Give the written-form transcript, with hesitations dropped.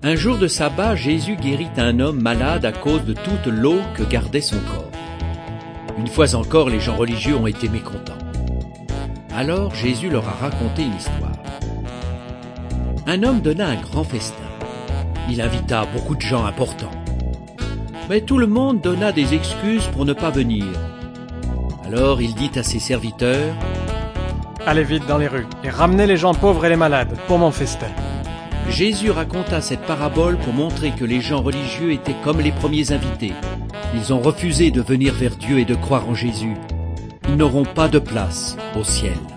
Un jour de sabbat, Jésus guérit un homme malade à cause de toute l'eau que gardait son corps. Une fois encore, les gens religieux ont été mécontents. Alors Jésus leur a raconté une histoire. Un homme donna un grand festin. Il invita beaucoup de gens importants. Mais tout le monde donna des excuses pour ne pas venir. Alors il dit à ses serviteurs: « Allez vite dans les rues et ramenez les gens pauvres et les malades pour mon festin. » Jésus raconta cette parabole pour montrer que les gens religieux étaient comme les premiers invités. Ils ont refusé de venir vers Dieu et de croire en Jésus. Ils n'auront pas de place au ciel.